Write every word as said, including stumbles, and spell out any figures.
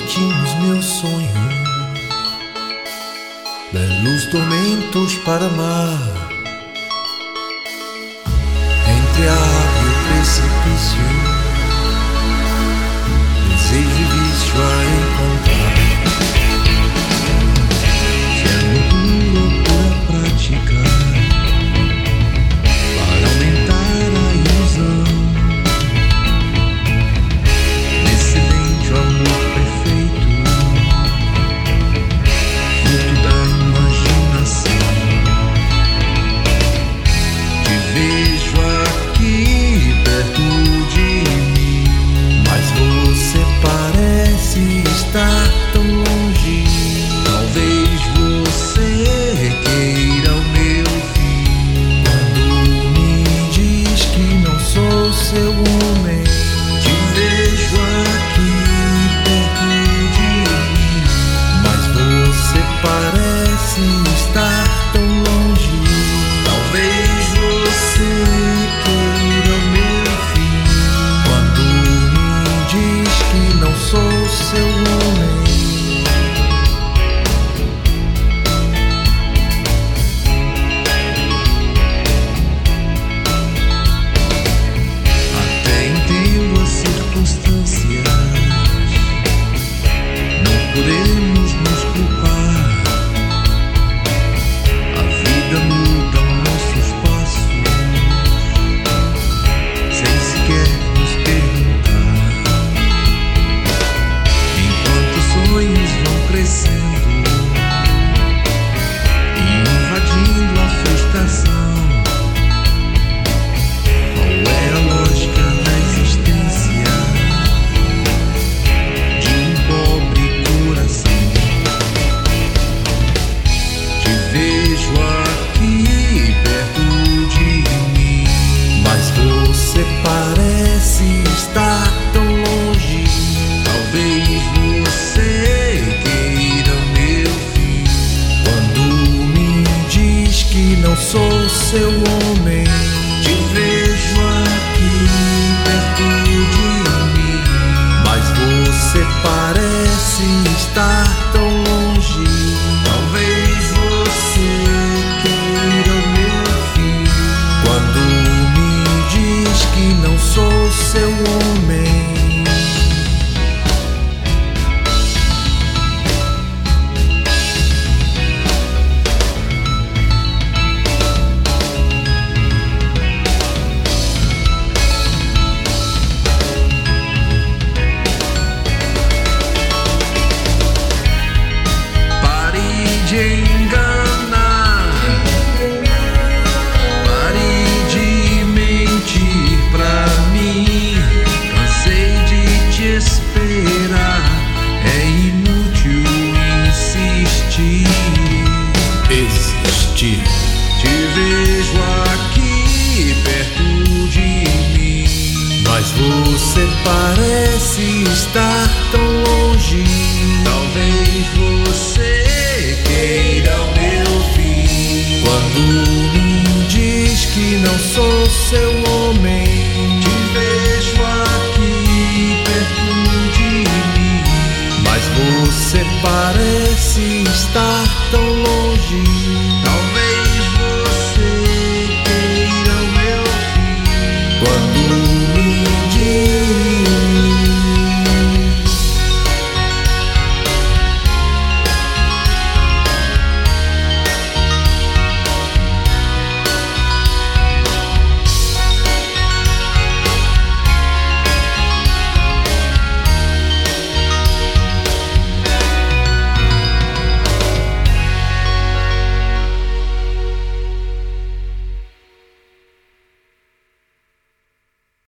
últimos meus sonhos, belos tormentos para amar, entre a água e o precipício, desejo e vício a encontrar. Se é loucura pura prática para aumentar a ilusão, nesse lento amor perfeito, fruto da imaginação. Te vejo aqui perto de mim, mas você parece estar tão longe. Talvez você queira o meu fim, quando me diz que não sou seu homem. Te vejo aqui perto de mim, mas você parece estar tão longe. Talvez você queira o meu fim, quando me diz que não sou seu homem. Até entendo as circunstâncias, não podemos nos culpar. A vida muda nossos passos, sem sequer nos perguntar. Enquanto os sonhos vão crescendo e invadindo a frustração, qual é a lógica da existência de um pobre coração? Te vejo aqui perto de mim, mas você parece estar tão longe. Talvez você queira o meu fim, quando me diz que não sou seu homem. Te vejo aqui perto de mim, mas você parece estar tão longe. Talvez você queira o meu fim, quando me diz que não sou seu homem. Pare de enganar, pare de mentir pra mim. Cansei de te esperar, é inútil insistir. Existir. Te vejo aqui perto de mim, mas você parece estar tão longe. Talvez você queira o meu fim, quando me diz que não sou seu